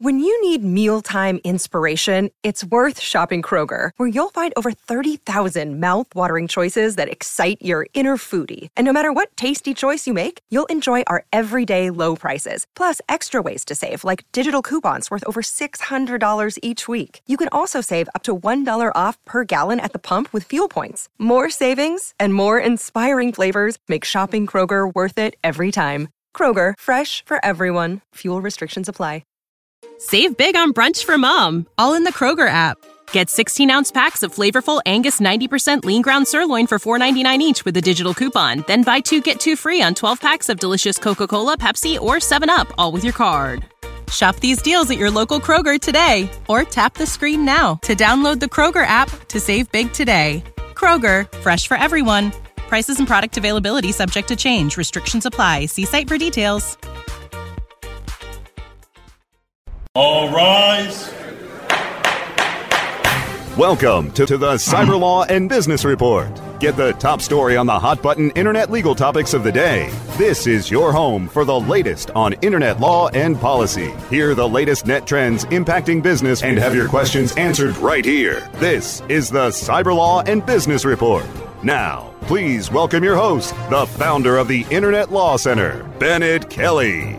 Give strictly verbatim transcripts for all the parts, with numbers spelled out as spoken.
When you need mealtime inspiration, it's worth shopping Kroger, where you'll find over thirty thousand mouth-watering choices that excite your inner foodie. And no matter what tasty choice you make, you'll enjoy our everyday low prices, plus extra ways to save, like digital coupons worth over six hundred dollars each week. You can also save up to one dollar off per gallon at the pump with fuel points. More savings and more inspiring flavors make shopping Kroger worth it every time. Kroger, fresh for everyone. Fuel restrictions apply. Save big on brunch for mom, all in the Kroger app. Get sixteen-ounce packs of flavorful Angus ninety percent lean ground sirloin for four ninety-nine each with a digital coupon. Then buy two, get two free on twelve packs of delicious Coca-Cola, Pepsi, or seven up, all with your card. Shop these deals at your local Kroger today, or tap the screen now to download the Kroger app to save big today. Kroger, fresh for everyone. Prices and product availability subject to change. Restrictions apply. See site for details. All rise. Welcome to, to the Cyber Law and Business Report. Get the top story on the hot button internet legal topics of the day. This is your home for the latest on internet law and policy. Hear the latest net trends impacting business and have your questions answered right here. This is the Cyber Law and Business Report. Now, please welcome your host, the founder of the Internet Law Center, Bennett Kelly.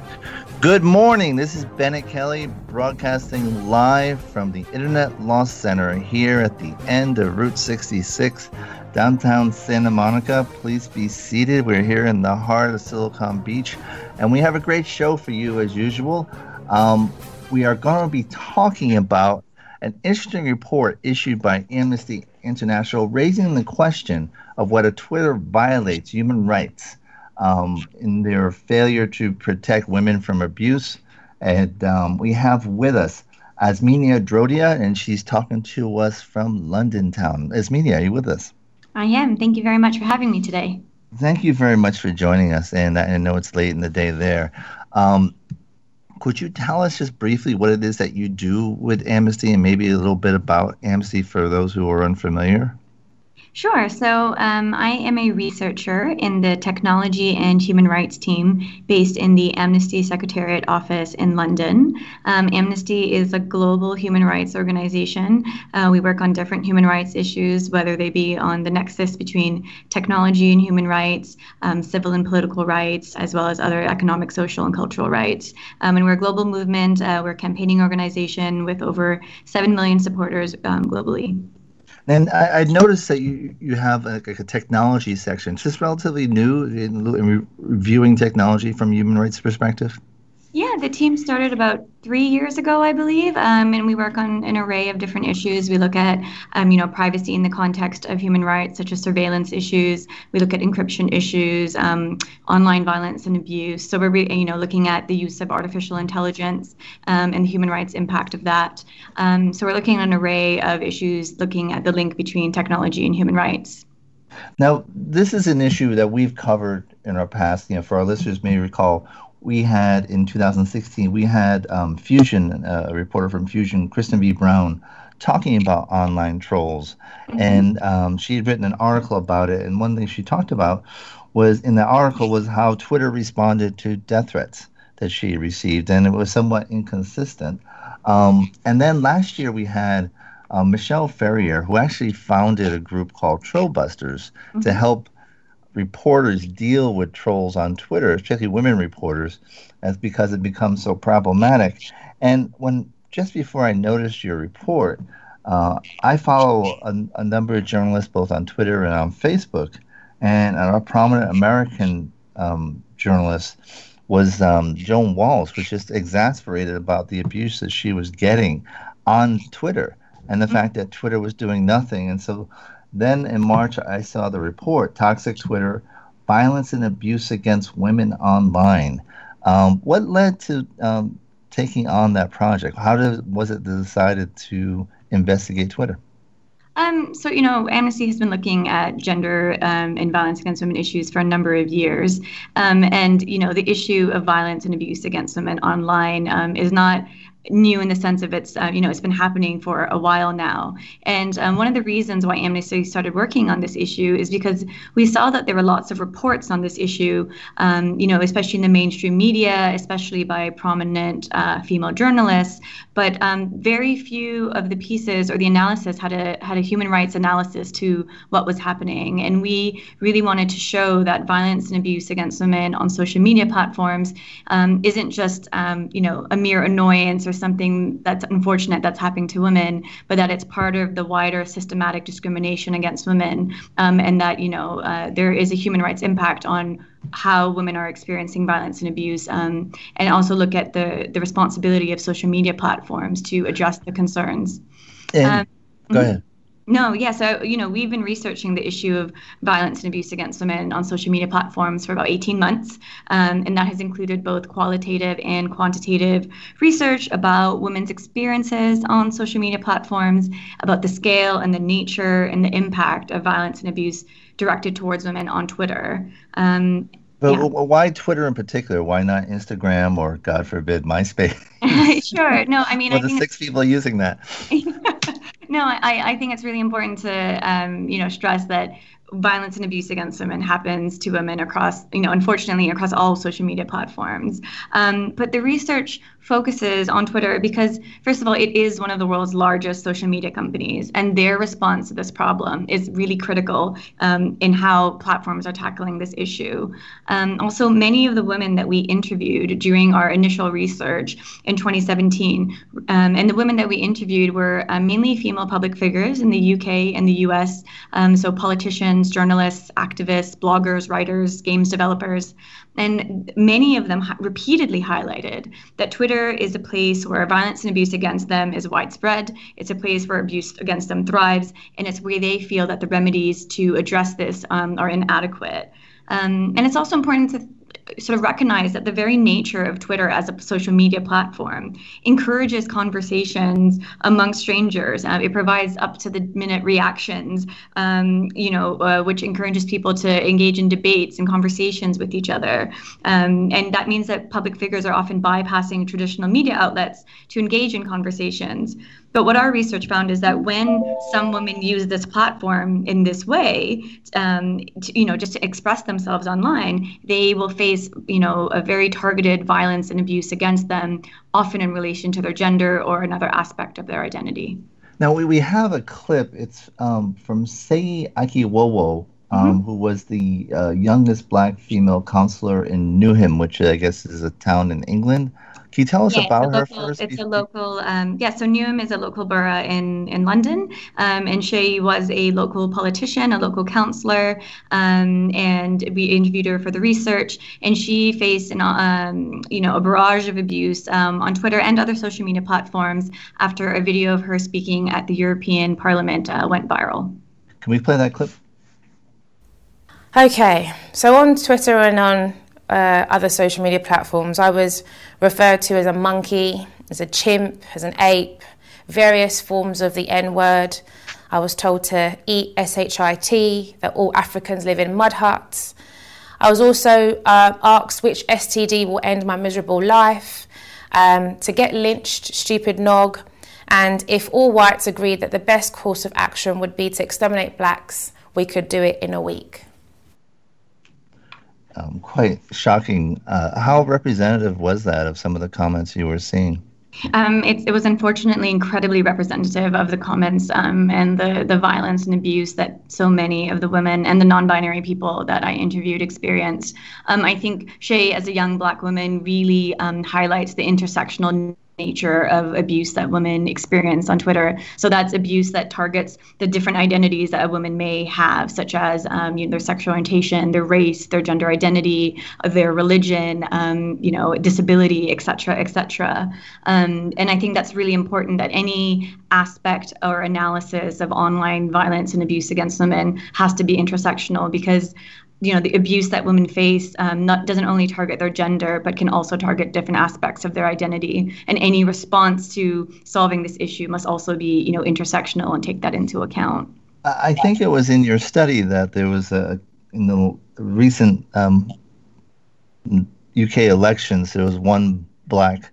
Good morning. This is Bennett Kelly broadcasting live from the Internet Law Center here at the end of Route sixty-six, downtown Santa Monica. Please be seated. We're here in the heart of Silicon Beach, and we have a great show for you as usual. Um, we are going to be talking about an interesting report issued by Amnesty International raising the question of whether Twitter violates human rights Um, in their failure to protect women from abuse. And um, we have with us Azminia Drodia, and she's talking to us from London town. Azminia, are you with us? I am. Thank you very much for having me today. Thank you very much for joining us, and I know it's late in the day there. Um, could you tell us just briefly what it is that you do with Amnesty, and maybe a little bit about Amnesty for those who are unfamiliar? Sure. So um, I am a researcher in the Technology and Human Rights team based in the Amnesty Secretariat office in London. Um, Amnesty is a global human rights organization. Uh, we work on different human rights issues, whether they be on the nexus between technology and human rights, um, civil and political rights, as well as other economic, social, and cultural rights. Um, and we're a global movement. Uh, we're a campaigning organization with over seven million supporters um, globally. And I, I noticed that you, you have a, like a technology section. Is this relatively new in, in re- reviewing technology from a human rights perspective? Yeah, the team started about three years ago, I believe, um, and we work on an array of different issues. We look at, um, you know, privacy in the context of human rights, such as surveillance issues. We look at encryption issues, um, online violence and abuse. So we're, you know, looking at the use of artificial intelligence um, and the human rights impact of that. Um, so we're looking at an array of issues, looking at the link between technology and human rights. Now, this is an issue that we've covered in our past. You know, for our listeners may recall, we had in two thousand sixteen, we had um, Fusion, uh, a reporter from Fusion, Kristen V. Brown, talking about online trolls. Mm-hmm. And um, she had written an article about it. And one thing she talked about was in the article was how Twitter responded to death threats that she received. And it was somewhat inconsistent. Um, and then last year we had uh, Michelle Ferrier, who actually founded a group called Trollbusters mm-hmm. to help reporters deal with trolls on Twitter, especially women reporters, as because it becomes so problematic. And when just before I noticed your report, uh, I follow a, a number of journalists both on Twitter and on Facebook, and a prominent American um, journalist was um, Joan Walsh, was just exasperated about the abuse that she was getting on Twitter and the mm-hmm. fact that Twitter was doing nothing. And so then in March, I saw the report, Toxic Twitter, Violence and Abuse Against Women Online. Um, what led to um, taking on that project? How did, was it decided to investigate Twitter? Um, so, you know, Amnesty has been looking at gender um, and violence against women issues for a number of years. Um, and, you know, the issue of violence and abuse against women online um, is not new in the sense of it's, uh, you know, it's been happening for a while now. And um, one of the reasons why Amnesty started working on this issue is because we saw that there were lots of reports on this issue, um, you know, especially in the mainstream media, especially by prominent uh, female journalists. But um, very few of the pieces or the analysis had a had a human rights analysis to what was happening. And we really wanted to show that violence and abuse against women on social media platforms um, isn't just, um, you know, a mere annoyance or something that's unfortunate that's happening to women, but that it's part of the wider systematic discrimination against women, um, and that, you know, uh, there is a human rights impact on how women are experiencing violence and abuse, um, and also look at the, the responsibility of social media platforms to address the concerns. And, um, go ahead. No, yeah. So, you know, we've been researching the issue of violence and abuse against women on social media platforms for about eighteen months. Um, and that has included both qualitative and quantitative research about women's experiences on social media platforms, about the scale and the nature and the impact of violence and abuse directed towards women on Twitter. Um, But yeah. why Twitter in particular? Why not Instagram or, God forbid, MySpace? Sure. No, I mean, Well, I the think six people using that. No, I, I think it's really important to, um, you know, stress that violence and abuse against women happens to women across, you know, unfortunately, across all social media platforms. Um, but the research focuses on Twitter because, first of all, it is one of the world's largest social media companies, and their response to this problem is really critical um, in how platforms are tackling this issue. Um, also, many of the women that we interviewed during our initial research in twenty seventeen, um, and the women that we interviewed were uh, mainly female public figures in the U K and the U S, um, so politicians, journalists, activists, bloggers, writers, games developers. And many of them ha- repeatedly highlighted that Twitter is a place where violence and abuse against them is widespread. It's a place where abuse against them thrives, and it's where they feel that the remedies to address this um, are inadequate. Um, and it's also important to sort of recognize that the very nature of Twitter as a social media platform encourages conversations among strangers. Uh, it provides up to the minute reactions, um, you know, uh, which encourages people to engage in debates and conversations with each other. Um, and that means that public figures are often bypassing traditional media outlets to engage in conversations. But what our research found is that when some women use this platform in this way, um, to, you know, just to express themselves online, they will face, you know, a very targeted violence and abuse against them, often in relation to their gender or another aspect of their identity. Now, we, we have a clip. It's um, from Sei Akiwowo, um, mm-hmm. who was the uh, youngest black female counselor in Newham, which I guess is a town in England. Can you tell us yeah, about her local, first? It's a local, um, yeah, so Newham is a local borough in, in London, um, and she was a local politician, a local councillor, um, and we interviewed her for the research, and she faced, an, um, you know, a barrage of abuse um, on Twitter and other social media platforms after a video of her speaking at the European Parliament uh, went viral. Can we play that clip? Okay, so on Twitter and on Uh, other social media platforms, I was referred to as a monkey, as a chimp, as an ape, various forms of the N-word. I was told to eat S H I T, that all Africans live in mud huts. I was also uh, asked which S T D will end my miserable life, um, to get lynched, stupid nog, and if all whites agreed that the best course of action would be to exterminate blacks, we could do it in a week. Um, quite shocking. Uh, how representative was that of some of the comments you were seeing? Um, it, it was unfortunately incredibly representative of the comments um, and the, the violence and abuse that so many of the women and the non-binary people that I interviewed experienced. Um, I think Shay, as a young Black woman, really um, highlights the intersectional nature of abuse that women experience on Twitter. So that's abuse that targets the different identities that a woman may have, such as um, you know, their sexual orientation, their race, their gender identity, their religion, um, you know, disability, et cetera, et cetera. Um, and I think that's really important that any aspect or analysis of online violence and abuse against women has to be intersectional, because you know, the abuse that women face um, not, doesn't only target their gender, but can also target different aspects of their identity. And any response to solving this issue must also be, you know, intersectional and take that into account. I think it was in your study that there was a, in the recent um, U K elections, there was one Black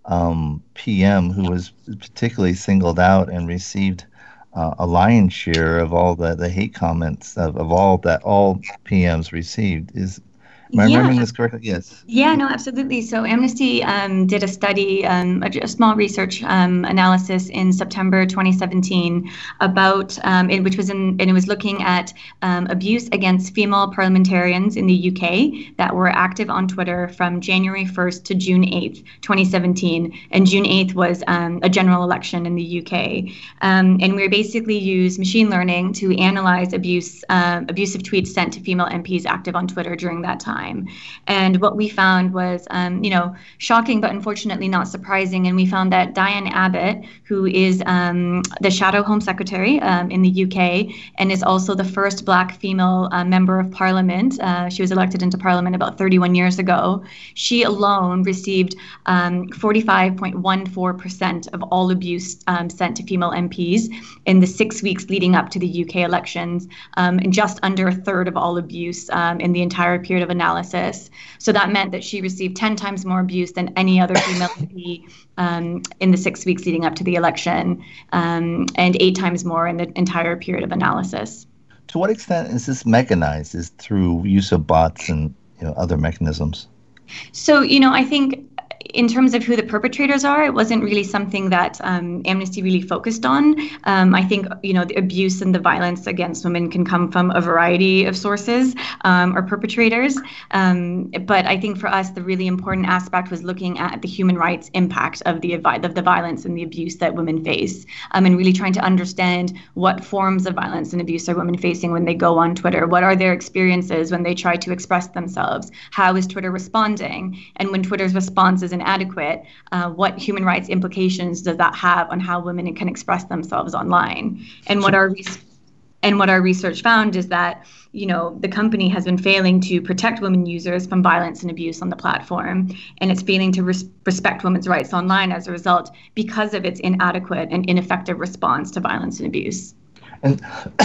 um, P M who was particularly singled out and received uh, a lion's share of all the, the hate comments of, of all that all P Ms received. Is Am I Yeah. remembering this correctly? Yes. Yeah, no, absolutely. So Amnesty um, did a study, um, a, a small research um, analysis in September twenty seventeen about, um, it, which was in, and it was looking at um, abuse against female parliamentarians in the U K that were active on Twitter from January first to June eighth, twenty seventeen. And June eighth was um, a general election in the U K. Um, and we basically used machine learning to analyze abuse, uh, abusive tweets sent to female M Ps active on Twitter during that time. And what we found was, um, you know, shocking, but unfortunately not surprising. And we found that Diane Abbott, who is um, the Shadow Home Secretary um, in the U K and is also the first Black female uh, member of Parliament, uh, she was elected into Parliament about thirty-one years ago, she alone received um, forty-five point one four percent of all abuse um, sent to female M Ps in the six weeks leading up to the U K elections, um, and just under a third of all abuse um, in the entire period of analysis. So that meant that she received ten times more abuse than any other female M P um, in the six weeks leading up to the election, um, and eight times more in the entire period of analysis. To what extent is this mechanized? Is through use of bots and you know, other mechanisms? So, you know, I think in terms of who the perpetrators are, it wasn't really something that um, Amnesty really focused on. Um, I think, you know, the abuse and the violence against women can come from a variety of sources um, or perpetrators. Um, but I think for us, the really important aspect was looking at the human rights impact of the of the violence and the abuse that women face, um, and really trying to understand what forms of violence and abuse are women facing when they go on Twitter. What are their experiences when they try to express themselves? How is Twitter responding? And when Twitter's response is inadequate, uh, what human rights implications does that have on how women can express themselves online? And what our re- and what our research found is that, you know, the company has been failing to protect women users from violence and abuse on the platform, and it's failing to res- respect women's rights online as a result because of its inadequate and ineffective response to violence and abuse. And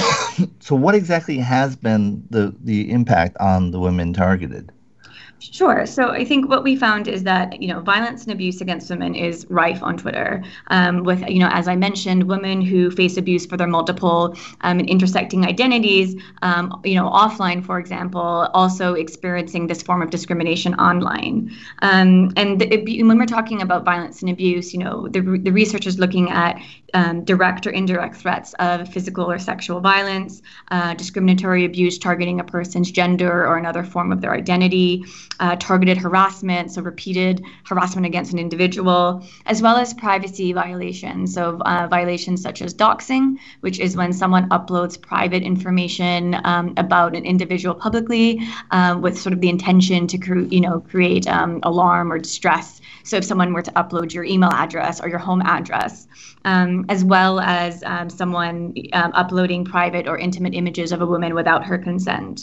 so what exactly has been the, the impact on the women targeted? Sure. So I think what we found is that, you know, violence and abuse against women is rife on Twitter, um, with, you know, as I mentioned, women who face abuse for their multiple um, and intersecting identities, um, you know, offline, for example, also experiencing this form of discrimination online. Um, and the, when we're talking about violence and abuse, you know, the, the research is looking at um, direct or indirect threats of physical or sexual violence, uh, discriminatory abuse targeting a person's gender or another form of their identity, Uh, targeted harassment, so repeated harassment against an individual, as well as privacy violations. So uh, violations such as doxing, which is when someone uploads private information um, about an individual publicly uh, with sort of the intention to cre- you know, create um, alarm or distress. So if someone were to upload your email address or your home address, um, as well as um, someone um, uploading private or intimate images of a woman without her consent.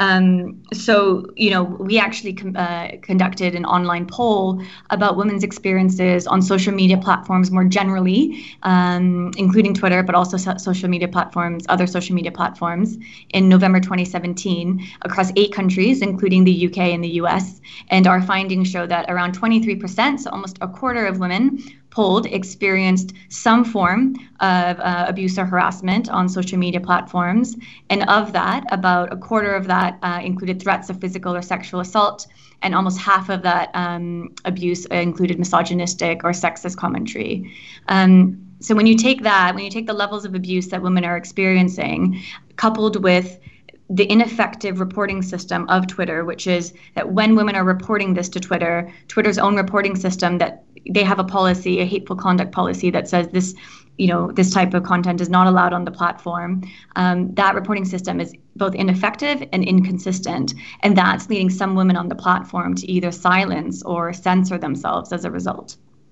Um, so, you know, we actually com- uh, conducted an online poll about women's experiences on social media platforms more generally, um, including Twitter, but also so- social media platforms, other social media platforms, in November twenty seventeen across eight countries, including the U K and the U S. And our findings show that around twenty-three percent, so almost a quarter of women polled experienced some form of uh, abuse or harassment on social media platforms. And of that, about a quarter of that uh, included threats of physical or sexual assault, and almost half of that um, abuse included misogynistic or sexist commentary. Um, so when you take that, when you take the levels of abuse that women are experiencing, coupled with the ineffective reporting system of Twitter, which is that when women are reporting this to Twitter, Twitter's own reporting system, that they have a policy, a hateful conduct policy that says this, you know, this type of content is not allowed on the platform. Um, that reporting system is both ineffective and inconsistent, and that's leading some women on the platform to either silence or censor themselves as a result.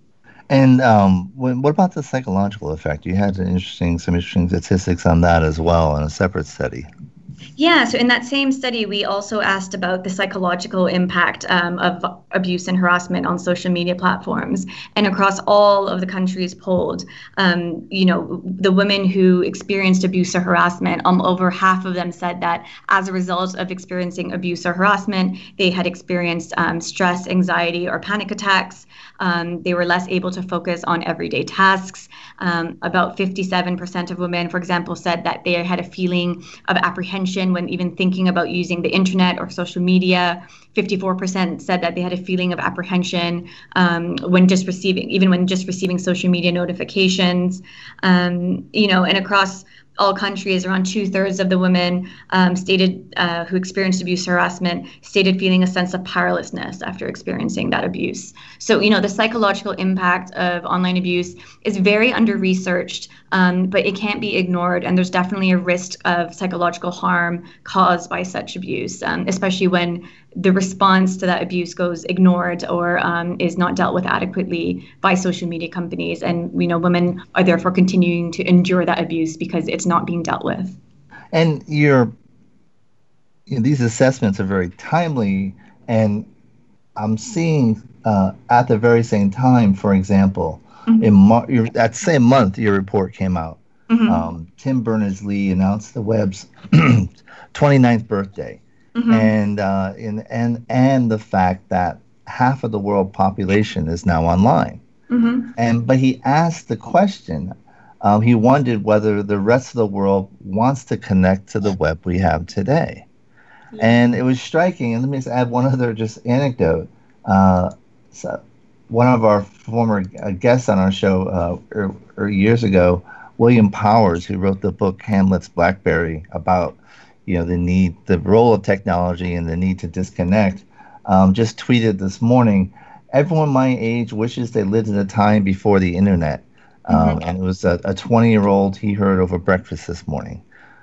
And um, what about the psychological effect? You had an interesting, some interesting statistics on that as well in a separate study. Yeah, so in that same study, we also asked about the psychological impact um, of abuse and harassment on social media platforms. And across all of the countries polled, um, you know, the women who experienced abuse or harassment, um, over half of them said that as a result of experiencing abuse or harassment, they had experienced um, stress, anxiety, or panic attacks. Um, they were less able to focus on everyday tasks. Um, about fifty-seven percent of women, for example, said that they had a feeling of apprehension when even thinking about using the internet or social media. fifty-four percent said that they had a feeling of apprehension um, when just receiving, even when just receiving social media notifications. Um, you know, and across all countries, around two thirds of the women um, stated uh, who experienced abuse or harassment stated feeling a sense of powerlessness after experiencing that abuse. So, you know, the psychological impact of online abuse is very under-researched, um, but it can't be ignored. And there's definitely a risk of psychological harm caused by such abuse, um, especially when the response to that abuse goes ignored or um, is not dealt with adequately by social media companies. And we know women are therefore continuing to endure that abuse because it's not being dealt with. And your, you know, these assessments are very timely. And I'm seeing uh, at the very same time, for example, mm-hmm. in Mar- your, that same month, your report came out. Mm-hmm. Um, Tim Berners-Lee announced the web's twenty-ninth birthday. Mm-hmm. And uh, in, and and the fact that half of the world population is now online. Mm-hmm. And but he asked the question. Um, he wondered whether the rest of the world wants to connect to the web we have today. Yeah. And it was striking. And let me just add one other just anecdote. Uh, so one of our former guests on our show uh, er, er years ago, William Powers, who wrote the book Hamlet's Blackberry about you know, the need, the role of technology and the need to disconnect, um, just tweeted this morning, everyone my age wishes they lived in a time before the internet. Um, mm-hmm. And it was a, a twenty-year-old he heard over breakfast this morning.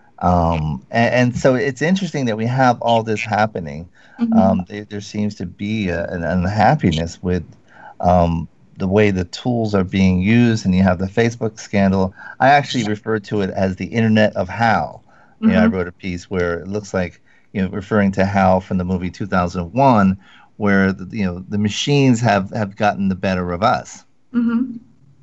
Um, and, and so it's interesting that we have all this happening. Mm-hmm. Um, there, there seems to be a, an unhappiness with um, the way the tools are being used, and you have the Facebook scandal. I actually refer to it as the Internet of How. You know, mm-hmm. I wrote a piece where it looks like, you know, referring to Hal from the movie two thousand one, where, the, you know, the machines have, have gotten the better of us. Mm-hmm.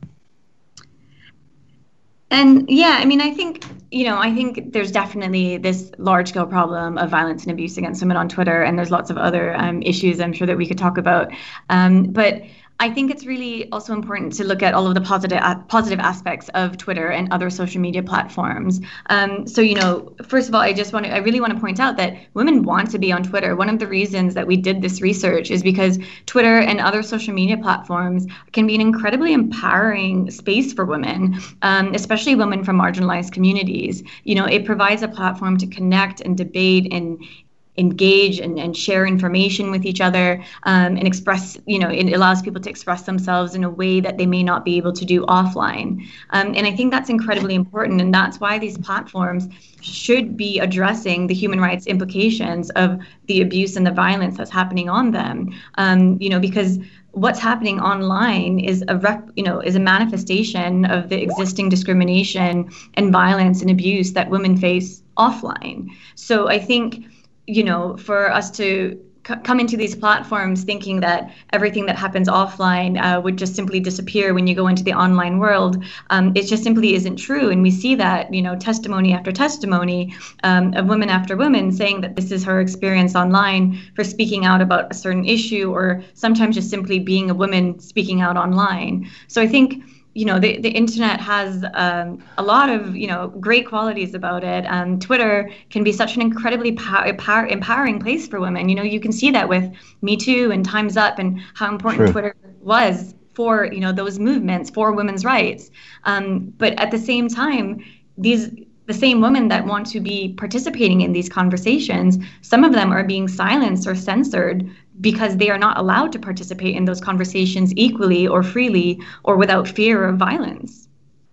And yeah, I mean, I think, you know, I think there's definitely this large-scale problem of violence and abuse against women on Twitter, and there's lots of other um, issues I'm sure that we could talk about. Um, but I think it's really also important to look at all of the positive uh, positive aspects of Twitter and other social media platforms. Um, so, you know, first of all, I just want to, I really want to point out that women want to be on Twitter. One of the reasons that we did this research is because Twitter and other social media platforms can be an incredibly empowering space for women, um, especially women from marginalized communities. You know, it provides a platform to connect and debate and engage and, and share information with each other, um, and express, you know, it allows people to express themselves in a way that they may not be able to do offline. Um, and I think that's incredibly important. And that's why these platforms should be addressing the human rights implications of the abuse and the violence that's happening on them. Um, you know, because what's happening online is a rep, you know, is a manifestation of the existing discrimination and violence and abuse that women face offline. So I think, you know, for us to c- come into these platforms thinking that everything that happens offline uh, would just simply disappear when you go into the online world, um, it just simply isn't true. And we see that, you know, testimony after testimony um, of women after women saying that this is her experience online for speaking out about a certain issue, or sometimes just simply being a woman speaking out online. So I think, you know, the, the internet has um, a lot of, you know, great qualities about it. Um, Twitter can be such an incredibly power, power, empowering place for women. You know, you can see that with Me Too and Time's Up and how important True. Twitter was for, you know, those movements for women's rights. Um, but at the same time, these the same women that want to be participating in these conversations, some of them are being silenced or censored because they are not allowed to participate in those conversations equally or freely or without fear of violence.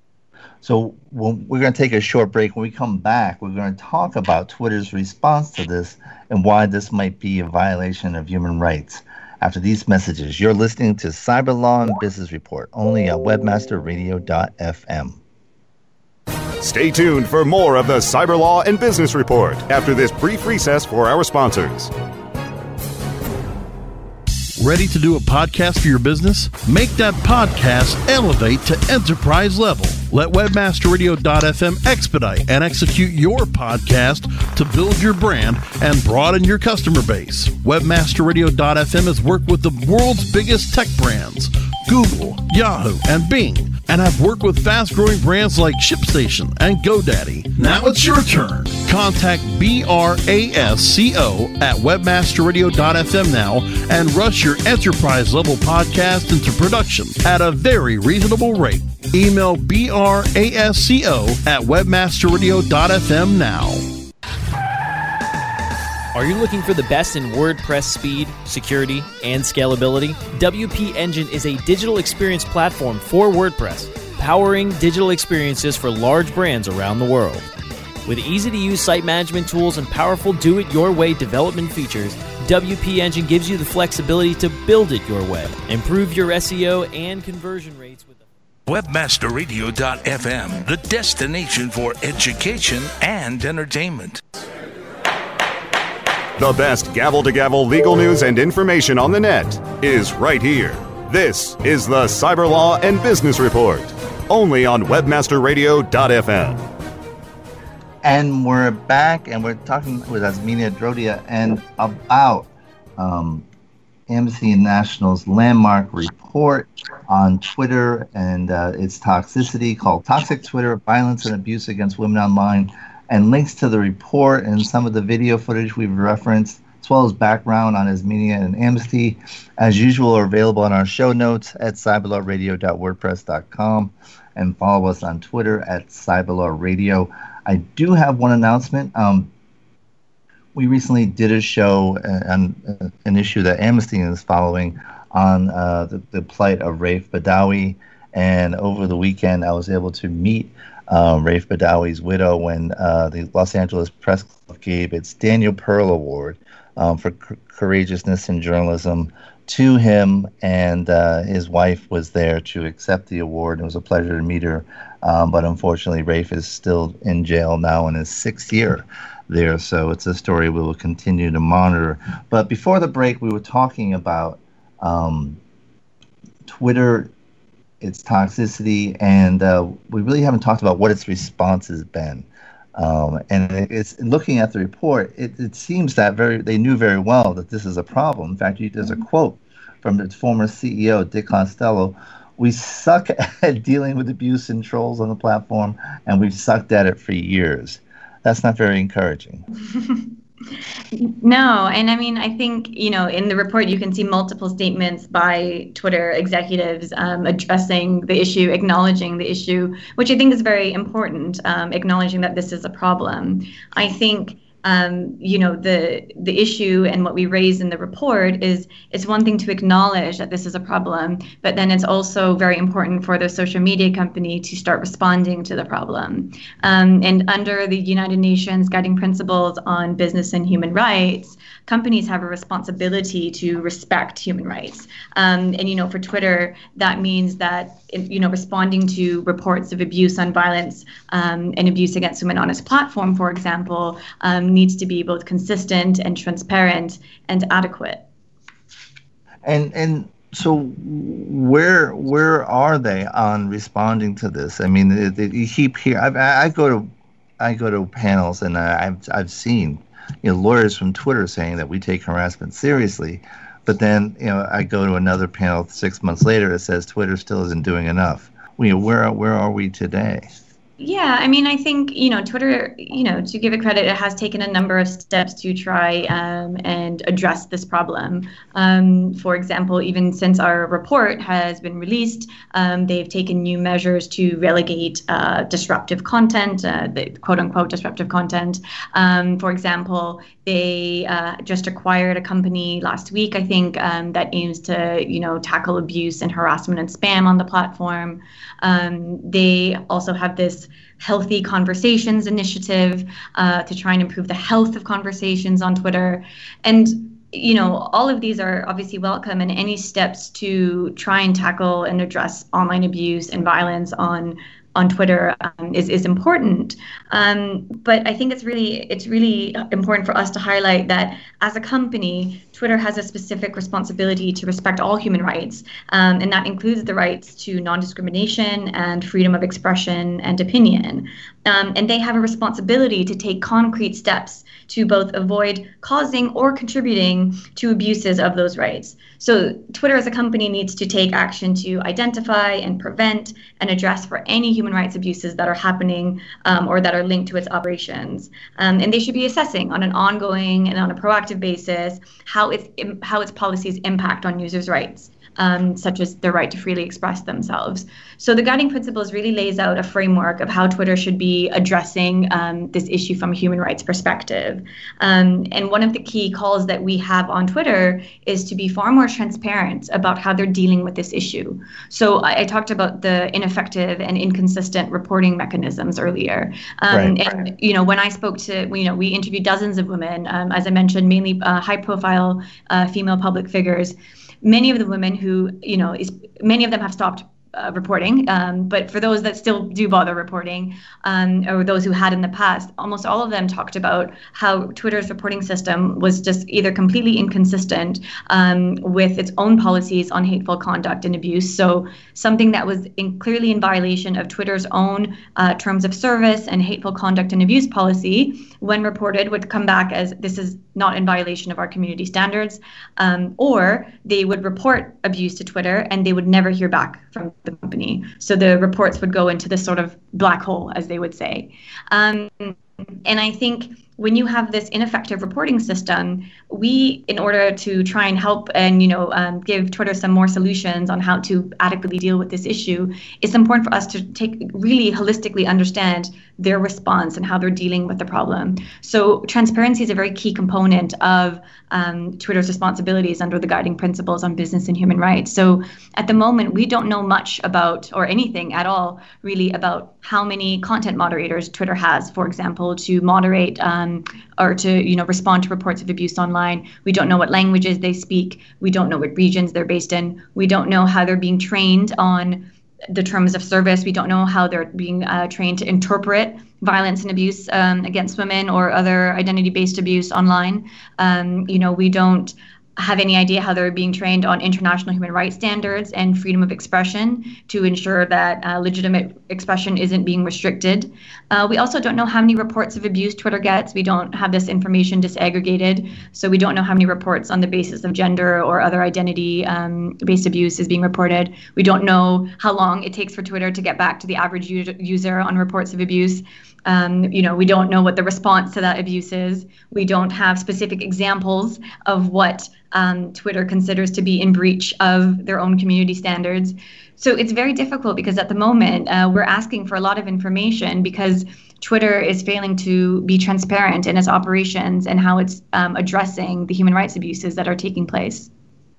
So we're going to take a short break. When we come back, we're going to talk about Twitter's response to this and why this might be a violation of human rights. After these messages, you're listening to Cyber Law and Business Report, only at webmaster radio dot f m. Stay tuned for more of the Cyber Law and Business Report after this brief recess for our sponsors. Ready to do a podcast for your business? Make that podcast elevate to enterprise level. Let webmaster radio dot f m expedite and execute your podcast to build your brand and broaden your customer base. webmaster radio dot f m has worked with the world's biggest tech brands, Google, Yahoo, and Bing, and have worked with fast-growing brands like ShipStation and GoDaddy. Now it's your turn. Contact BRASCO at webmaster radio dot f m now and rush your enterprise-level podcast into production at a very reasonable rate. Email BRASCO at webmaster radio dot f m now. Are you looking for the best in WordPress speed, security, and scalability? W P Engine is a digital experience platform for WordPress, powering digital experiences for large brands around the world. With easy-to-use site management tools and powerful do-it-your-way development features, W P Engine gives you the flexibility to build it your way. Improve your S E O and conversion rates with webmaster radio dot f m, the destination for education and entertainment. The best gavel-to-gavel legal news and information on the net is right here. This is the Cyber Law and Business Report, only on webmaster radio dot f m. And we're back, and we're talking with Azminia Drodia and about um, Amnesty International's landmark report on Twitter and uh, its toxicity called Toxic Twitter, Violence and Abuse Against Women Online, and links to the report and some of the video footage we've referenced, as well as background on Azminia and Amnesty, as usual, are available in our show notes at cyber law radio dot wordpress dot com, and follow us on Twitter at cyberlawradio. I do have one announcement. Um, we recently did a show uh, on uh, an issue that Amnesty is following on uh, the, the plight of Raif Badawi, and over the weekend I was able to meet Uh, Raif Badawi's widow when uh, the Los Angeles Press Club gave its Daniel Pearl Award um, for c- courageousness in journalism to him, and uh, his wife was there to accept the award. It was a pleasure to meet her, um, but unfortunately Raif is still in jail now in his sixth year there, so it's a story we will continue to monitor. But before the break, we were talking about um, Twitter, its toxicity, and uh, we really haven't talked about what its response has been. Um, and it's looking at the report, it, it seems that very they knew very well that this is a problem. In fact, there's a quote from the former C E O, Dick Costello: "We suck at dealing with abuse and trolls on the platform, and we've sucked at it for years." That's not very encouraging. No, and I mean, I think, you know, in the report you can see multiple statements by Twitter executives um, addressing the issue, acknowledging the issue, which I think is very important, um, acknowledging that this is a problem. I think, um, you know, the the issue and what we raise in the report is it's one thing to acknowledge that this is a problem, but then it's also very important for the social media company to start responding to the problem. Um, and under the United Nations Guiding Principles on Business and Human Rights, companies have a responsibility to respect human rights. Um, and, you know, for Twitter, that means that, you know, responding to reports of abuse and violence um, and abuse against women on its platform, for example, um, needs to be both consistent and transparent and adequate. And and so where where are they on responding to this? I mean, it, it, you keep here. I, I go to I go to panels, and I've I've seen, you know, lawyers from Twitter saying that we take harassment seriously, but then, you know, I go to another panel six months later that says Twitter still isn't doing enough. You know, where where are we today? Yeah, I mean, I think, you know, Twitter, you know, to give it credit, it has taken a number of steps to try um, and address this problem. Um, for example, even since our report has been released, um, they've taken new measures to relegate uh, disruptive content, uh, the quote unquote disruptive content. Um, for example, they uh, just acquired a company last week, I think, um, that aims to, you know, tackle abuse and harassment and spam on the platform. Um, they also have this Healthy Conversations initiative uh, to try and improve the health of conversations on Twitter. And, you know, all of these are obviously welcome, and any steps to try and tackle and address online abuse and violence on on Twitter um, is is important. Um, but I think it's really it's really important for us to highlight that as a company, Twitter has a specific responsibility to respect all human rights, um, and that includes the rights to non-discrimination and freedom of expression and opinion. Um, and they have a responsibility to take concrete steps to both avoid causing or contributing to abuses of those rights. So Twitter as a company needs to take action to identify and prevent and address for any human rights abuses that are happening um, or that are linked to its operations. Um, and they should be assessing on an ongoing and on a proactive basis how its, how its policies impact on users' rights. Um, such as their right to freely express themselves. So the guiding principles really lays out a framework of how Twitter should be addressing um, this issue from a human rights perspective. Um, and one of the key calls that we have on Twitter is to be far more transparent about how they're dealing with this issue. So I, I talked about the ineffective and inconsistent reporting mechanisms earlier. Um, right. And, you know, when I spoke to, you know, we interviewed dozens of women, um, as I mentioned, mainly uh, high-profile uh, female public figures. Many of the women who, you know, is, many of them have stopped uh, reporting, um, but for those that still do bother reporting, um, or those who had in the past, almost all of them talked about how Twitter's reporting system was just either completely inconsistent um, with its own policies on hateful conduct and abuse. So something that was in, clearly in violation of Twitter's own uh, terms of service and hateful conduct and abuse policy, when reported, would come back as this is not in violation of our community standards, um, or they would report abuse to Twitter and they would never hear back from the company. So the reports would go into this sort of black hole, as they would say. Um, and I think when you have this ineffective reporting system, we, in order to try and help and, you know, um, give Twitter some more solutions on how to adequately deal with this issue, it's important for us to take really holistically understand their response and how they're dealing with the problem. So transparency is a very key component of um, Twitter's responsibilities under the guiding principles on business and human rights. So at the moment, we don't know much about, or anything at all, really, about how many content moderators Twitter has, for example, to moderate um, or to, you know, respond to reports of abuse online. We don't know what languages they speak. We don't know what regions they're based in. We don't know how they're being trained on the terms of service. We don't know how they're being uh, trained to interpret violence and abuse um, against women or other identity-based abuse online. Um, you know, we don't have any idea how they're being trained on international human rights standards and freedom of expression to ensure that uh, legitimate expression isn't being restricted. Uh, we also don't know how many reports of abuse Twitter gets. We don't have this information disaggregated, so we don't know how many reports on the basis of gender or other identity-based um, abuse is being reported. We don't know how long it takes for Twitter to get back to the average user, user on reports of abuse. Um, you know, we don't know what the response to that abuse is. We don't have specific examples of what um, Twitter considers to be in breach of their own community standards. So it's very difficult because at the moment uh, we're asking for a lot of information because Twitter is failing to be transparent in its operations and how it's um, addressing the human rights abuses that are taking place.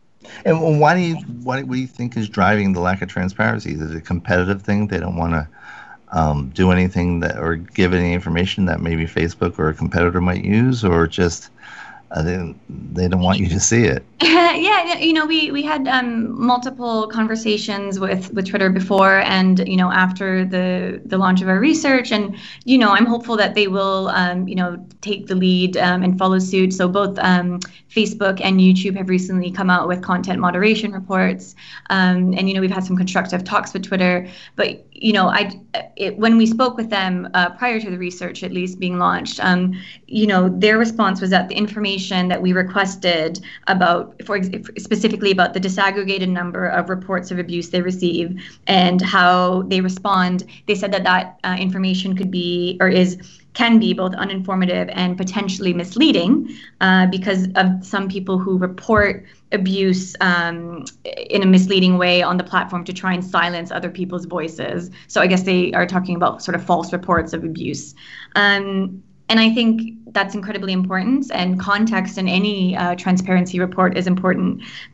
And why do you what do you think is driving the lack of transparency? Is it a competitive thing? They don't want to Um, do anything that or give any information that maybe Facebook or a competitor might use, or just uh, they, they don't want you to see it? Yeah, you know, we we had um, multiple conversations with, with Twitter before, and you know, after the the launch of our research, and you know, I'm hopeful that they will um, you know take the lead um, and follow suit. So both um, Facebook and YouTube have recently come out with content moderation reports, um, and you know, we've had some constructive talks with Twitter. But you know, I it, when we spoke with them uh, prior to the research, at least being launched, um, you know, their response was that the information that we requested about, for ex- specifically about the disaggregated number of reports of abuse they receive and how they respond, they said that that uh, information could be or is can be both uninformative and potentially misleading uh, because of some people who report abuse um, in a misleading way on the platform to try and silence other people's voices. So I guess they are talking about sort of false reports of abuse. Um, and I think that's incredibly important, and context in any uh, transparency report is important. But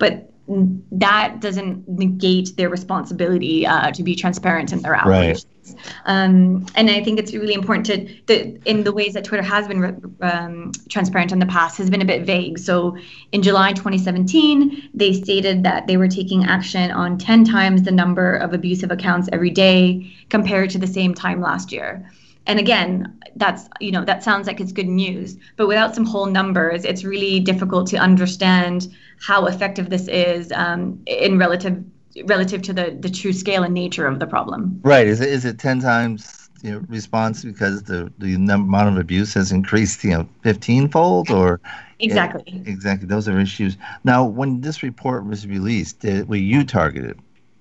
that doesn't negate their responsibility uh, to be transparent in their allegations. Right. Um, and I think it's really important to, the, in the ways that Twitter has been um, transparent in the past, has been a bit vague. So in July twenty seventeen, they stated that they were taking action on ten times the number of abusive accounts every day compared to the same time last year. And again, that's, you know, that sounds like it's good news, but without some whole numbers, it's really difficult to understand how effective this is um, in relative relative to the, the true scale and nature of the problem. Right. Is it is it ten times, you know, response because the the number, amount of abuse has increased, you know, fifteen fold, or exactly it, exactly those are issues. Now, when this report was released, did, were you targeted?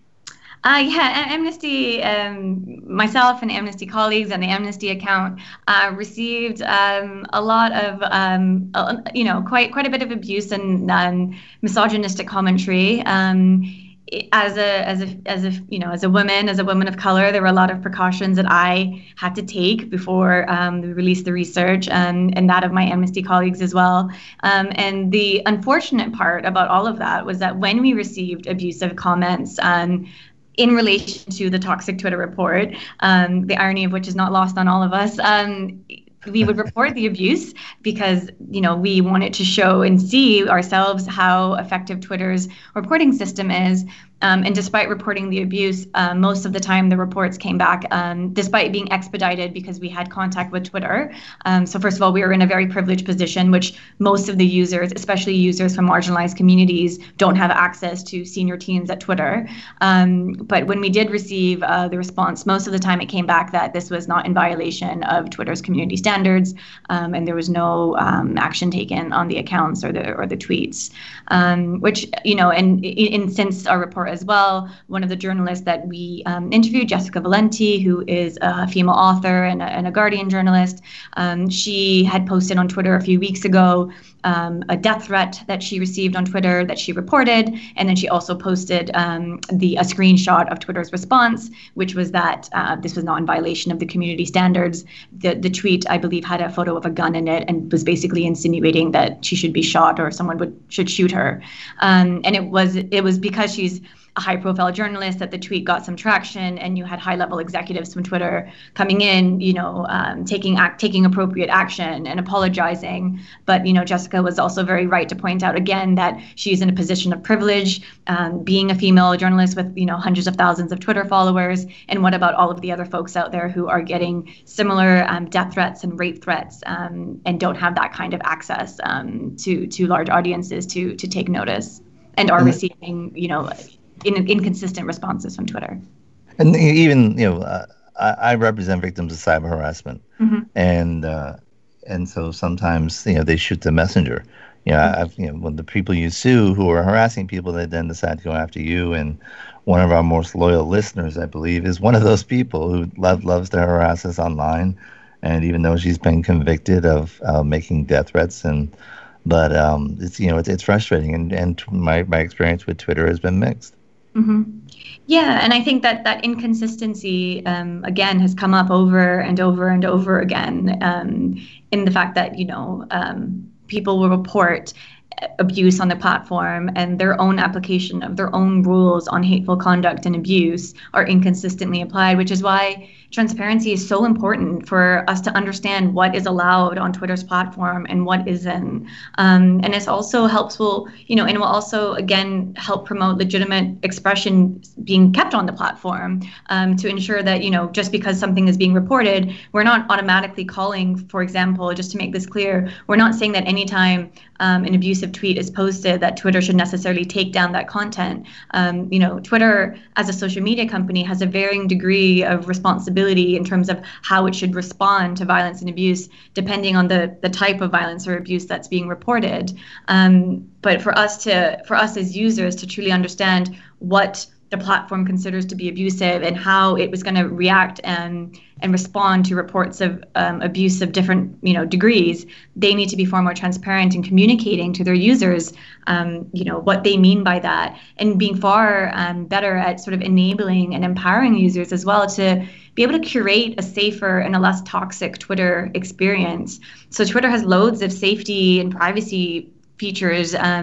Uh, yeah, Amnesty, um, myself and Amnesty colleagues and the Amnesty account uh, received um, a lot of, um, uh, you know, quite quite a bit of abuse and um, misogynistic commentary. Um, as a as a as a you know as a woman, as a woman of color, there were a lot of precautions that I had to take before um, we released the research, um, and that of my Amnesty colleagues as well. Um, and the unfortunate part about all of that was that when we received abusive comments, um, in relation to the toxic Twitter report, um, the irony of which is not lost on all of us, um, we would report the abuse because, you know, we wanted to show and see ourselves how effective Twitter's reporting system is. Um, and despite reporting the abuse, uh, most of the time the reports came back, um, despite being expedited because we had contact with Twitter. Um, so first of all, we were in a very privileged position, which most of the users, especially users from marginalized communities, don't have access to senior teams at Twitter. Um, but when we did receive uh, the response, most of the time it came back that this was not in violation of Twitter's community standards, um, and there was no um, action taken on the accounts or the or the tweets. Um, which, you know, and, and since our report as well, one of the journalists that we um, interviewed, Jessica Valenti, who is a female author and a, and a Guardian journalist, um, she had posted on Twitter a few weeks ago um, a death threat that she received on Twitter that she reported, and then she also posted um, the a screenshot of Twitter's response, which was that uh, this was not in violation of the community standards. The the tweet, I believe, had a photo of a gun in it and was basically insinuating that she should be shot or someone would should shoot her. Um, and it was it was because she's a high-profile journalist that the tweet got some traction, and you had high-level executives from Twitter coming in, you know, um, taking act, taking appropriate action and apologizing. But, you know, Jessica was also very right to point out again that she's in a position of privilege, um, being a female journalist with, you know, hundreds of thousands of Twitter followers. And what about all of the other folks out there who are getting similar um, death threats and rape threats um, and don't have that kind of access um, to to large audiences to to take notice and are receiving, you know, in, inconsistent responses from Twitter. And even, you know, uh, I, I represent victims of cyber harassment, mm-hmm. and uh, and so sometimes, you know, they shoot the messenger. You know, mm-hmm. I've, you know, when the people you sue who are harassing people, they then decide to go after you. And one of our most loyal listeners, I believe, is one of those people who love, loves to harass us online. And even though she's been convicted of uh, making death threats, and but um, it's, you know, it's, it's frustrating. And, and my, my experience with Twitter has been mixed. Mm-hmm. Yeah, and I think that that inconsistency, um, again, has come up over and over and over again um, in the fact that, you know, um, people will report abuse on the platform and their own application of their own rules on hateful conduct and abuse are inconsistently applied, which is why transparency is so important for us to understand what is allowed on Twitter's platform and what isn't. Um, and it's also helpful, you know, and will also, again, help promote legitimate expression being kept on the platform um, to ensure that, you know, just because something is being reported, we're not automatically calling, for example, just to make this clear, we're not saying that anytime um, an abusive tweet is posted that Twitter should necessarily take down that content. Um, you know, Twitter as a social media company has a varying degree of responsibility in terms of how it should respond to violence and abuse, depending on the, the type of violence or abuse that's being reported. Um, but for us to, for us as users to truly understand what the platform considers to be abusive and how it was going to react and and respond to reports of um, abuse of different, you know, degrees, they need to be far more transparent in communicating to their users, um, you know, what they mean by that, and being far um, better at sort of enabling and empowering users as well to be able to curate a safer and a less toxic Twitter experience. So Twitter has loads of safety and privacy features um,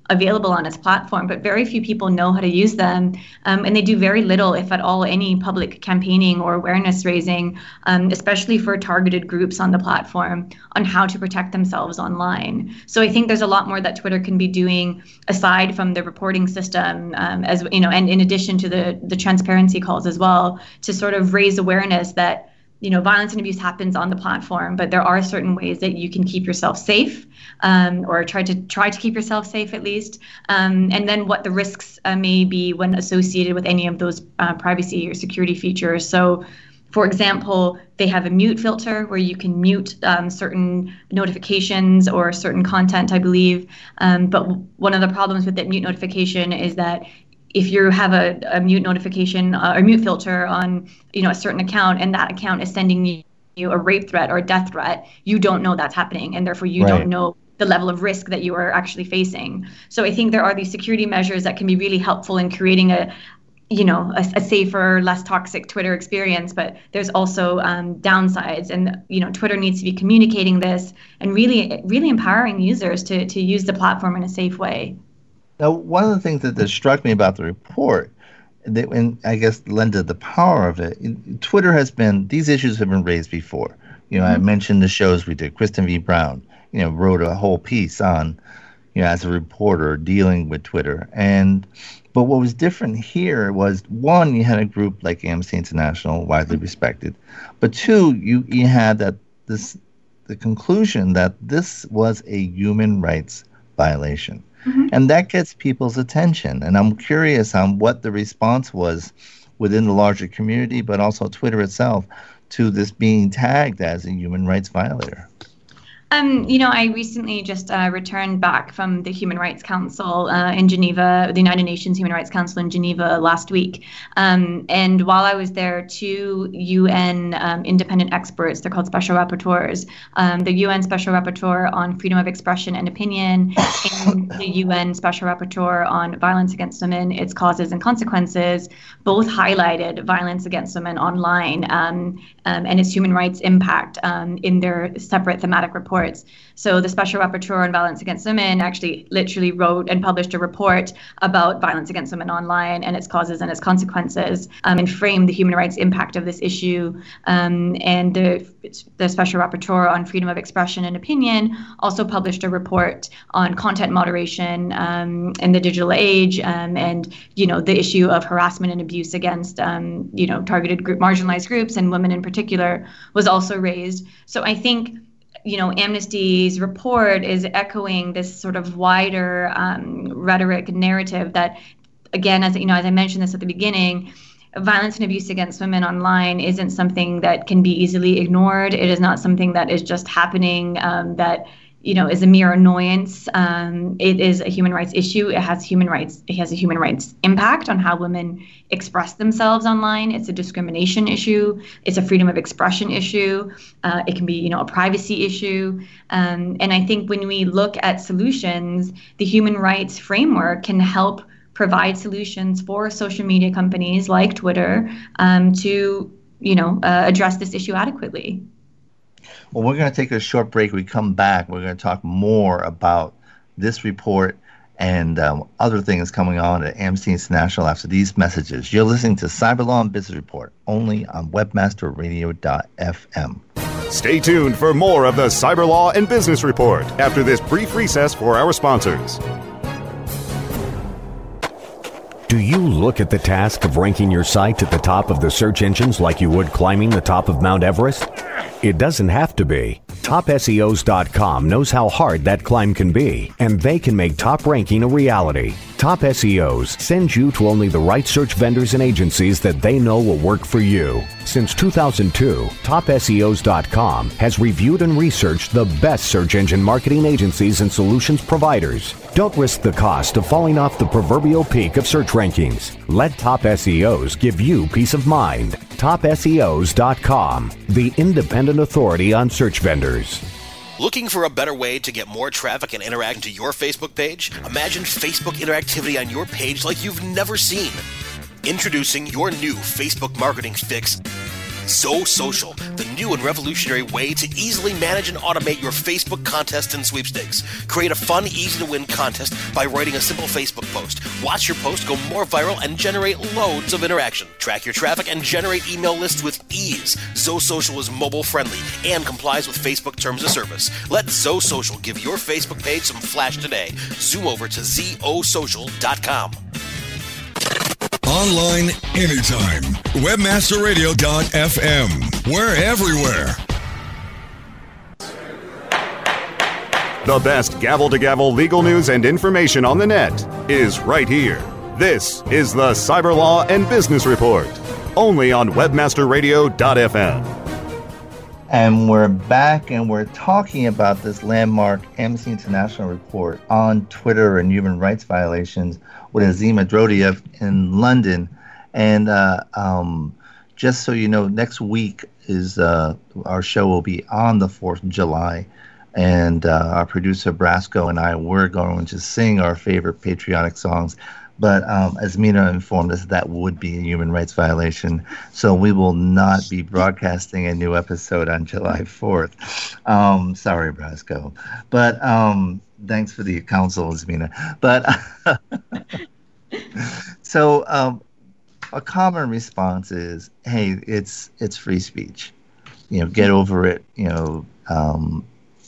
available on its platform, but very few people know how to use them. Um, and they do very little, if at all, any public campaigning or awareness raising, um, especially for targeted groups on the platform, on how to protect themselves online. So I think there's a lot more that Twitter can be doing aside from the reporting system, um, as you know, and in addition to the the transparency calls as well, to sort of raise awareness that, you know, violence and abuse happens on the platform, but there are certain ways that you can keep yourself safe, um, or try to try to keep yourself safe at least, um, and then what the risks uh, may be when associated with any of those uh, privacy or security features. So, for example, they have a mute filter where you can mute um, certain notifications or certain content, I believe. Um, but one of the problems with that mute notification is that if you have a, a mute notification uh, or mute filter on, you know, a certain account, and that account is sending you, you a rape threat or a death threat, you don't know that's happening, and therefore you Right. don't know the level of risk that you are actually facing. So I think there are these security measures that can be really helpful in creating a, you know, a, a safer, less toxic Twitter experience, but there's also um, downsides, and you know, Twitter needs to be communicating this and really, really empowering users to to use the platform in a safe way. Now, one of the things that, that struck me about the report, that, and I guess lended the power of it, Twitter has been, these issues have been raised before. You know, mm-hmm. I mentioned the shows we did. Kristen V. Brown, you know, wrote a whole piece on, you know, as a reporter dealing with Twitter. And, but what was different here was, one, you had a group like Amnesty International, widely respected. But two, you, you had that this, the conclusion that this was a human rights violation. Mm-hmm. And that gets people's attention. And I'm curious on what the response was within the larger community, but also Twitter itself, to this being tagged as a human rights violator. Um, you know, I recently just uh, returned back from the Human Rights Council uh, in Geneva, the United Nations Human Rights Council in Geneva last week. Um, and while I was there, two U N um, independent experts, they're called special rapporteurs, um, the U N Special Rapporteur on Freedom of Expression and Opinion, and the U N Special Rapporteur on Violence Against Women, Its Causes and Consequences, both highlighted violence against women online um, um, and its human rights impact um, in their separate thematic reports. So the Special Rapporteur on Violence Against Women actually literally wrote and published a report about violence against women online and its causes and its consequences, um, and framed the human rights impact of this issue. Um, and the, the Special Rapporteur on Freedom of Expression and Opinion also published a report on content moderation um, in the digital age, um, and you know, the issue of harassment and abuse against um, you know, targeted group, marginalized groups, and women in particular, was also raised. So I think, you know, Amnesty's report is echoing this sort of wider um, rhetoric narrative that, again, as you know, as I mentioned this at the beginning, violence and abuse against women online isn't something that can be easily ignored. It is not something that is just happening, um, that, you know, is a mere annoyance. Um, it is a human rights issue. It has human rights. It has a human rights impact on how women express themselves online. It's a discrimination issue. It's a freedom of expression issue. Uh, it can be, you know, a privacy issue. Um, and I think when we look at solutions, the human rights framework can help provide solutions for social media companies like Twitter um, to, you know, uh, address this issue adequately. Well, we're going to take a short break. We come back, we're going to talk more about this report and um, other things coming on at Amnesty International after these messages. You're listening to Cyber Law and Business Report, only on webmaster radio dot f m. Stay tuned for more of the Cyber Law and Business Report after this brief recess for our sponsors. Do you look at the task of ranking your site at the top of the search engines like you would climbing the top of Mount Everest? It doesn't have to be. top S E Os dot com knows how hard that climb can be, and they can make top ranking a reality. Top S E Os sends you to only the right search vendors and agencies that they know will work for you. Since two thousand two, top S E Os dot com has reviewed and researched the best search engine marketing agencies and solutions providers. Don't risk the cost of falling off the proverbial peak of search rankings. Let Top S E Os give you peace of mind. top S E Os dot com, the independent authority on search vendors. Looking for a better way to get more traffic and interact to your Facebook page? Imagine Facebook interactivity on your page like you've never seen. Introducing your new Facebook marketing fix, Zo Social, the new and revolutionary way to easily manage and automate your Facebook contests and sweepstakes. Create a fun, easy-to-win contest by writing a simple Facebook post. Watch your post go more viral and generate loads of interaction. Track your traffic and generate email lists with ease. Zo Social is mobile-friendly and complies with Facebook terms of service. Let Zo Social give your Facebook page some flash today. Zoom over to zo social dot com. Online anytime. webmaster radio dot f m. We're everywhere. The best gavel-to-gavel legal news and information on the net is right here. This is the Cyber Law and Business Report, only on webmaster radio dot f m. And we're back, and we're talking about this landmark Amnesty International report on Twitter and human rights violations with Azima Drodiev in London. And uh, um, just so you know, next week is uh, our show will be on the fourth of July. And uh, our producer Brasco and I, we're going to sing our favorite patriotic songs. But um, as Mina informed us, that would be a human rights violation. So we will not be broadcasting a new episode on July fourth. Um, sorry, Brasco. But um, thanks for the counsel, Mina. But so um, a common response is, hey, it's it's free speech. You know, get over it. You know, um,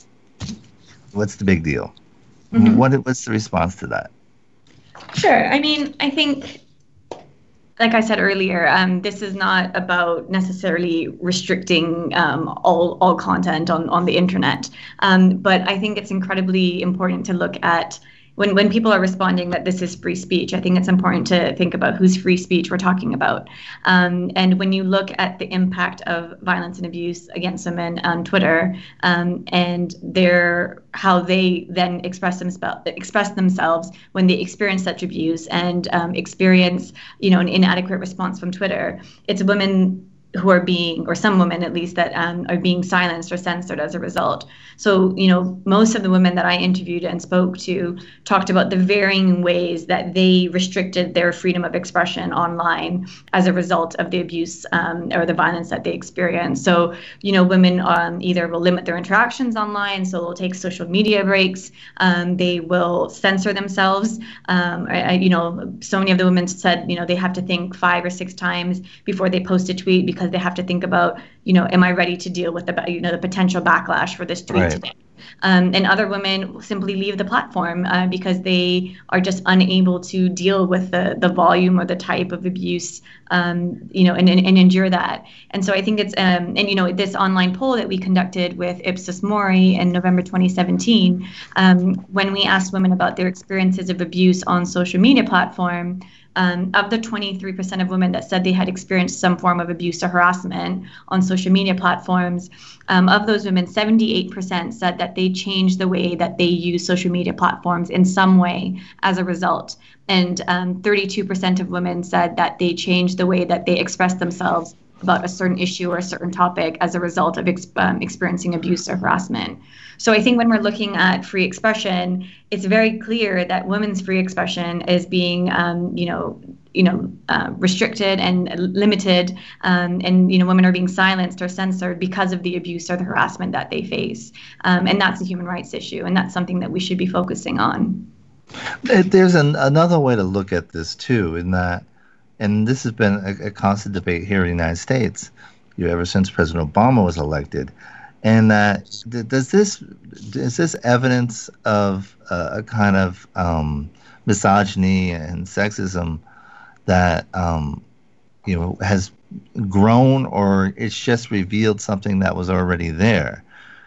what's the big deal? Mm-hmm. What what's the response to that? Sure. I mean, I think, like I said earlier, um, this is not about necessarily restricting um, all all content on, on the internet. Um, but I think it's incredibly important to look at when, when people are responding that this is free speech. I think it's important to think about whose free speech we're talking about. Um, and when you look at the impact of violence and abuse against women on Twitter um, and their how they then express themselves express themselves when they experience such abuse and um, experience, you know, an inadequate response from Twitter, it's women who are being, or some women at least, that um, are being silenced or censored as a result. So, you know, most of the women that I interviewed and spoke to talked about the varying ways that they restricted their freedom of expression online as a result of the abuse um, or the violence that they experienced. So, you know, women um, either will limit their interactions online, so they'll take social media breaks, um, they will censor themselves. Um, I, you know, so many of the women said, you know, they have to think five or six times before they post a tweet because they have to think about, you know, am I ready to deal with the, you know, the potential backlash for this tweet right. today? Um, and other women simply leave the platform uh, because they are just unable to deal with the the volume or the type of abuse, um, you know, and, and, and endure that. And so I think it's, um, and, you know, this online poll that we conducted with Ipsos Mori in November twenty seventeen, um, when we asked women about their experiences of abuse on social media platform, Um, of the twenty-three percent of women that said they had experienced some form of abuse or harassment on social media platforms, um, of those women, seventy-eight percent said that they changed the way that they use social media platforms in some way as a result. And um, thirty-two percent of women said that they changed the way that they express themselves about a certain issue or a certain topic as a result of ex- um, experiencing abuse or harassment. So I think when we're looking at free expression, it's very clear that women's free expression is being, um, you know, you know, uh, restricted and limited, um, and you know, women are being silenced or censored because of the abuse or the harassment that they face, um, and that's a human rights issue, and that's something that we should be focusing on. There's an, another way to look at this too, in that, and this has been a, a constant debate here in the United States, you know, ever since President Obama was elected. And that does this is this evidence of uh, a kind of um, misogyny and sexism that um, you know has grown, or it's just revealed something that was already there,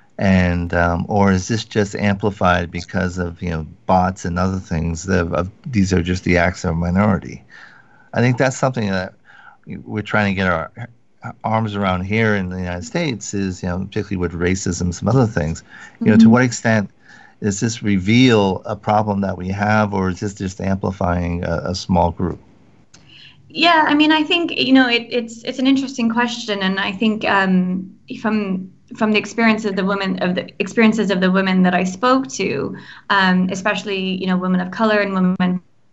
and um, or is this just amplified because of you know bots and other things that uh, these are just the acts of a minority? I think that's something that we're trying to get our arms around here in the United States, is, you know, particularly with racism, some other things, you know, mm-hmm. to what extent does this reveal a problem that we have, or is this just amplifying a, a small group? Yeah, I mean, I think, you know, it, it's it's an interesting question, and I think um, from from the experience of the women of the experiences of the women that I spoke to, um, especially, you know, women of color and women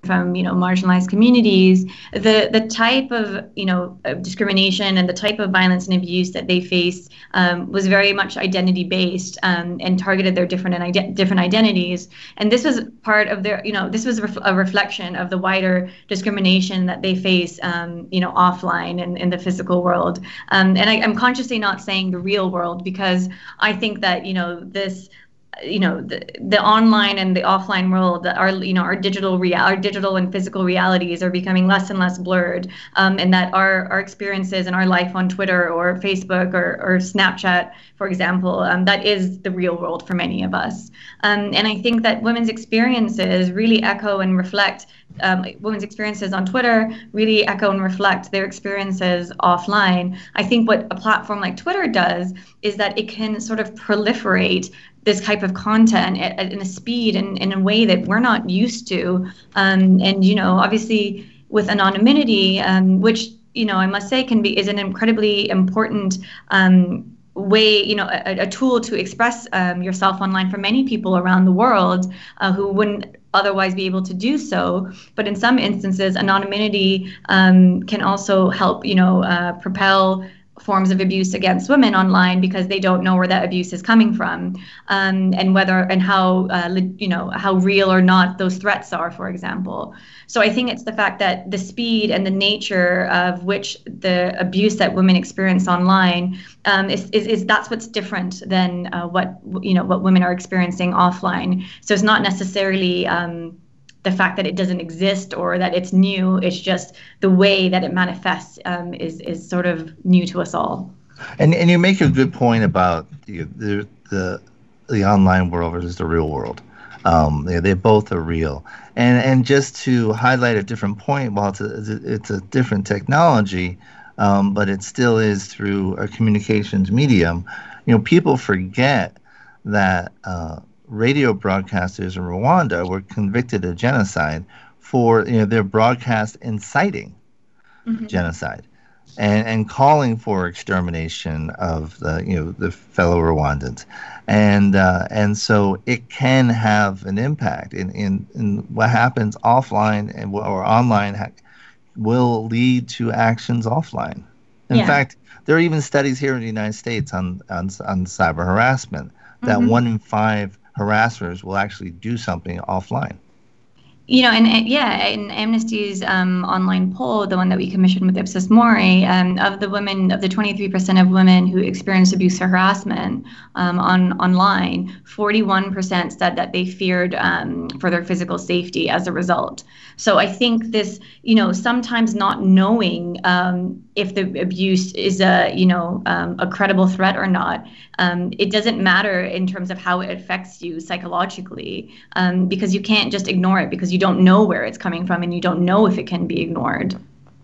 from, you know, marginalized communities, the the type of, you know, of discrimination and the type of violence and abuse that they face um, was very much identity based um, and targeted their different and ide- different identities. And this was part of their, you know, this was a, ref- a reflection of the wider discrimination that they face, um, you know, offline and in the physical world. Um, and I, I'm consciously not saying the real world, because I think that, you know, this. you know, the, the online and the offline world, that our, you know, our digital real, our digital and physical realities are becoming less and less blurred, um, and that our, our experiences and our life on Twitter or Facebook or, or Snapchat, for example, um, that is the real world for many of us. Um, and I think that women's experiences really echo and reflect Um, women's experiences on Twitter really echo and reflect their experiences offline. I think what a platform like Twitter does is that it can sort of proliferate this type of content at, at, in a speed and in a way that we're not used to. Um, and, you know, obviously with anonymity, um, which, you know, I must say can be is an incredibly important um, way, you know, a, a tool to express um, yourself online for many people around the world uh, who wouldn't otherwise be able to do so. But in some instances, anonymity um, can also help, you know, uh, propel forms of abuse against women online, because they don't know where that abuse is coming from, um, and whether and how, uh, you know, how real or not those threats are, for example. So I think it's the fact that the speed and the nature of which the abuse that women experience online um, is, is, is that's what's different than uh, what, you know, what women are experiencing offline. So it's not necessarily um, the fact that it doesn't exist or that it's new. It's just the way that it manifests um, is is sort of new to us all. And and you make a good point about the the the, the online world versus the real world. Um, they they both are real. And and just to highlight a different point, while it's a, it's a different technology, um, but it still is through a communications medium. You know, people forget that. Uh, radio broadcasters in Rwanda were convicted of genocide for, you know, their broadcast inciting mm-hmm. genocide and, and calling for extermination of the, you know, the fellow Rwandans. And uh, and so it can have an impact in, in, in what happens offline and or online ha- will lead to actions offline. In yeah. fact, there are even studies here in the United States on, on, on cyber harassment that mm-hmm. one in five harassers will actually do something offline. You know, and, and yeah, in Amnesty's um, online poll, the one that we commissioned with Ipsos Mori, um, of the women, of the twenty-three percent of women who experienced abuse or harassment um, on online, forty-one percent said that they feared um, for their physical safety as a result. So I think this, you know, sometimes not knowing um, if the abuse is a, you know, um, a credible threat or not, um, it doesn't matter in terms of how it affects you psychologically, um, because you can't just ignore it because you don't know where it's coming from and you don't know if it can be ignored.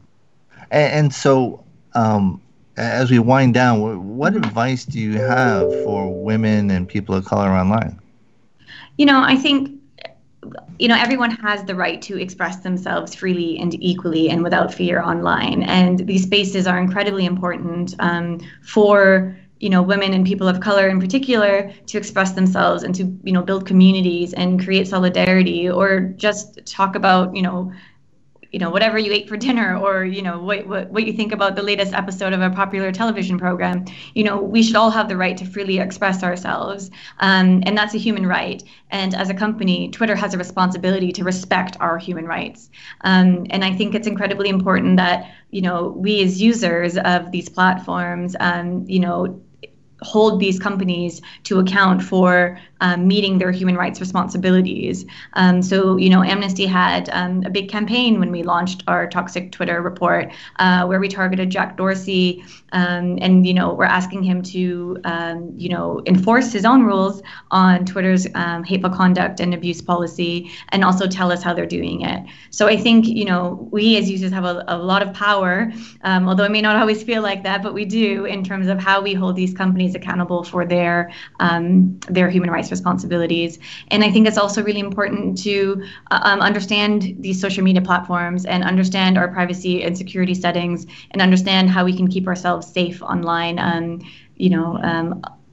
And, and so um, as we wind down, what advice do you have for women and people of color online? You know, I think, you know, everyone has the right to express themselves freely and equally and without fear online. And these spaces are incredibly important um, for, you know, women and people of color in particular to express themselves and to, you know, build communities and create solidarity, or just talk about, you know, you know, whatever you ate for dinner, or, you know, what, what what you think about the latest episode of a popular television program. You know, we should all have the right to freely express ourselves. Um, and that's a human right. And as a company, Twitter has a responsibility to respect our human rights. Um, and I think it's incredibly important that, you know, we as users of these platforms, um, you know, hold these companies to account for um, meeting their human rights responsibilities. Um, so, you know, Amnesty had um, a big campaign when we launched our Toxic Twitter report, uh, where we targeted Jack Dorsey, um, and, you know, we're asking him to, um, you know, enforce his own rules on Twitter's um, hateful conduct and abuse policy, and also tell us how they're doing it. So I think, you know, we as users have a, a lot of power, um, although it may not always feel like that, but we do, in terms of how we hold these companies accountable for their um, their human rights responsibilities. And I think it's also really important to uh, um, understand these social media platforms and understand our privacy and security settings, and understand how we can keep ourselves safe online. Um, you know, um,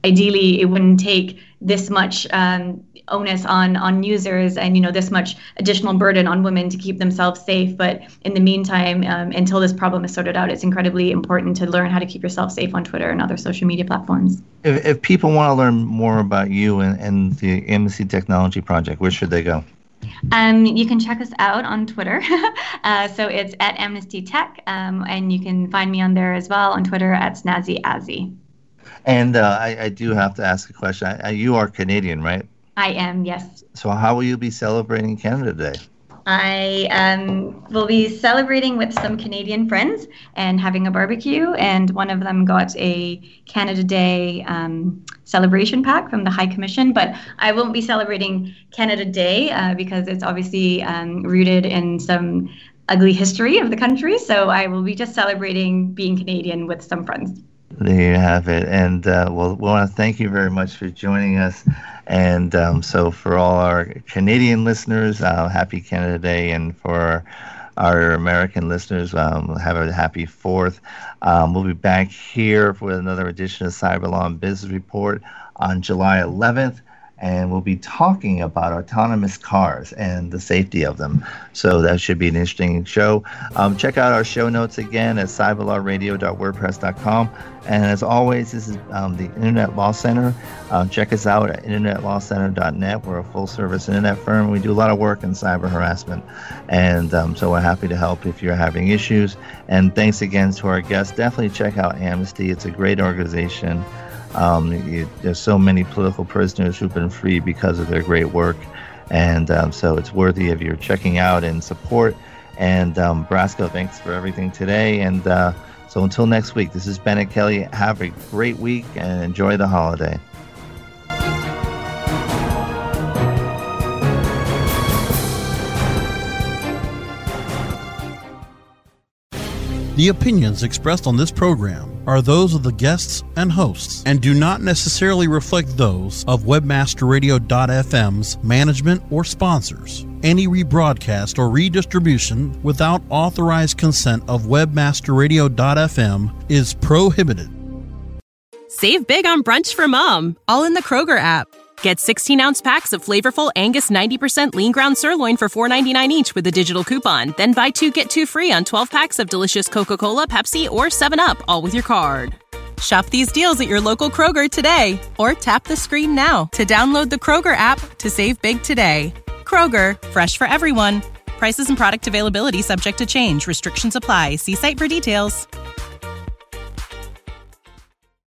ideally it wouldn't take this much um, onus on on users and, you know, this much additional burden on women to keep themselves safe. But in the meantime, um, until this problem is sorted out, it's incredibly important to learn how to keep yourself safe on Twitter and other social media platforms. If, if people want to learn more about you and, and the Amnesty Technology Project, where should they go? Um, you can check us out on Twitter. uh, so it's at Amnesty Tech, um, and you can find me on there as well on Twitter at Snazzy Azzy. And uh, I, I do have to ask a question. I, I, you are Canadian, right? I am, yes. So how will you be celebrating Canada Day? I um, will be celebrating with some Canadian friends and having a barbecue, and one of them got a Canada Day um, celebration pack from the High Commission, but I won't be celebrating Canada Day uh, because it's obviously um, rooted in some ugly history of the country, so I will be just celebrating being Canadian with some friends. There you have it. And uh, we'll, we want to thank you very much for joining us. And um, so for all our Canadian listeners, uh, happy Canada Day. And for our American listeners, um, have a happy fourth. Um, we'll be back here with another edition of Cyber Law and Business Report on July eleventh. And we'll be talking about autonomous cars and the safety of them. So that should be an interesting show. Um, check out our show notes again at cyber law radio dot wordpress dot com. And as always, this is um, the Internet Law Center. Um, check us out at internet law center dot net. We're a full-service internet firm. We do a lot of work in cyber harassment. And um, so we're happy to help if you're having issues. And thanks again to our guests. Definitely check out Amnesty. It's a great organization. Um, you, there's so many political prisoners who've been freed because of their great work, and um, so it's worthy of your checking out and support. And um, Brasco, thanks for everything today. And uh, so until next week, this is Bennett Kelly. Have a great week and enjoy the holiday. The opinions expressed on this program are those of the guests and hosts and do not necessarily reflect those of webmaster radio dot f m's management or sponsors. Any rebroadcast or redistribution without authorized consent of webmaster radio dot f m is prohibited. Save big on brunch for mom, all in the Kroger app. Get sixteen-ounce packs of flavorful Angus ninety percent lean ground sirloin for four ninety-nine each with a digital coupon. Then buy two, get two free on twelve packs of delicious Coca-Cola, Pepsi, or seven up, all with your card. Shop these deals at your local Kroger today, or tap the screen now to download the Kroger app to save big today. Kroger, fresh for everyone. Prices and product availability subject to change. Restrictions apply. See site for details.